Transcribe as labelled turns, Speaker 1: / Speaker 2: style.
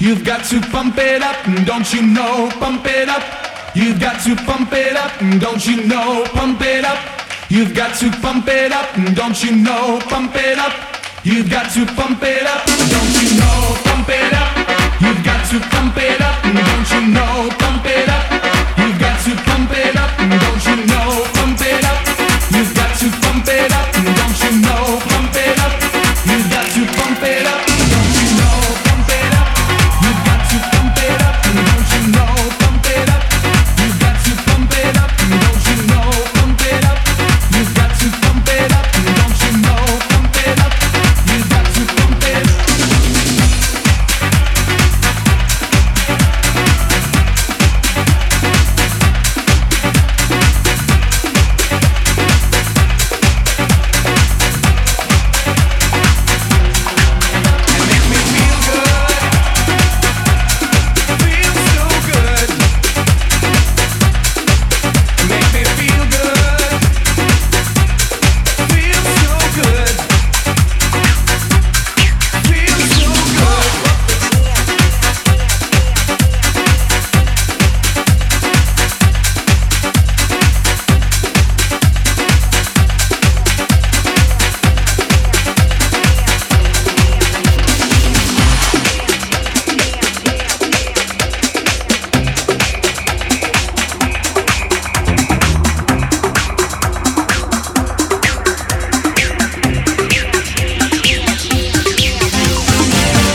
Speaker 1: You've got to pump it up, don't you know? Pump it up. You've got to pump it up, don't you know? Pump it up. You've got to pump it up, don't you know? Pump it up. You've got to pump it up, don't you know? Pump it up. You've got to pump it up.